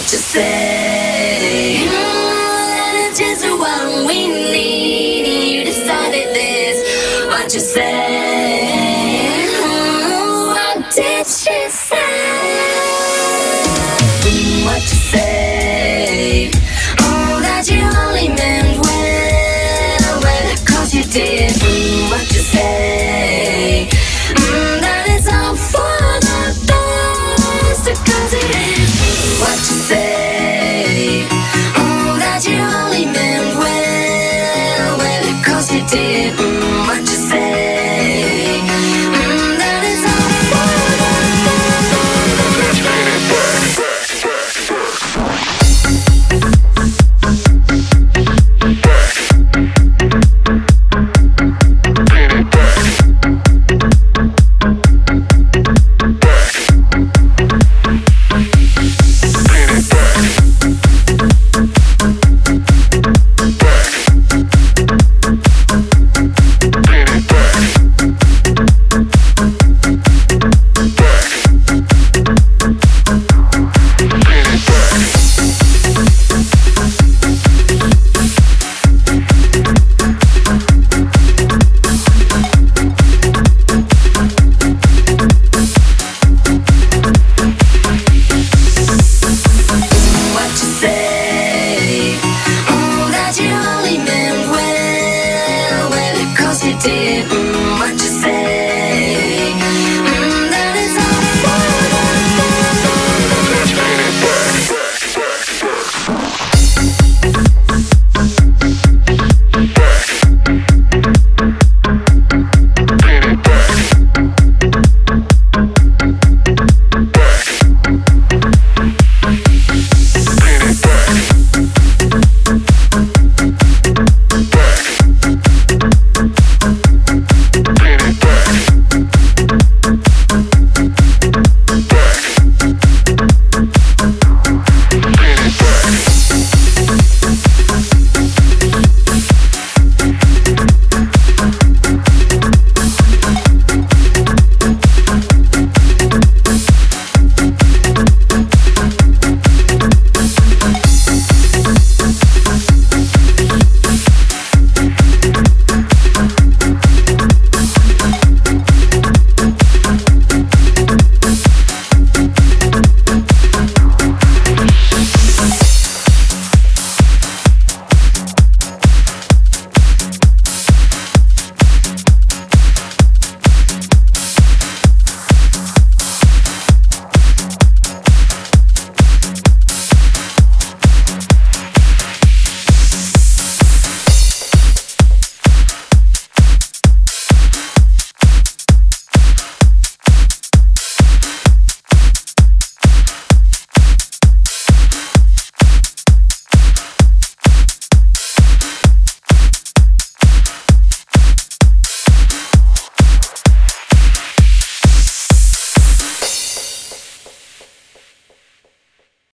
you say? It's just what we need. You decided this. What you say? What did she say? What you say? Oh, that you only meant well, 'cause you did. What you say? That it's all for the best, 'cause it is. What you say?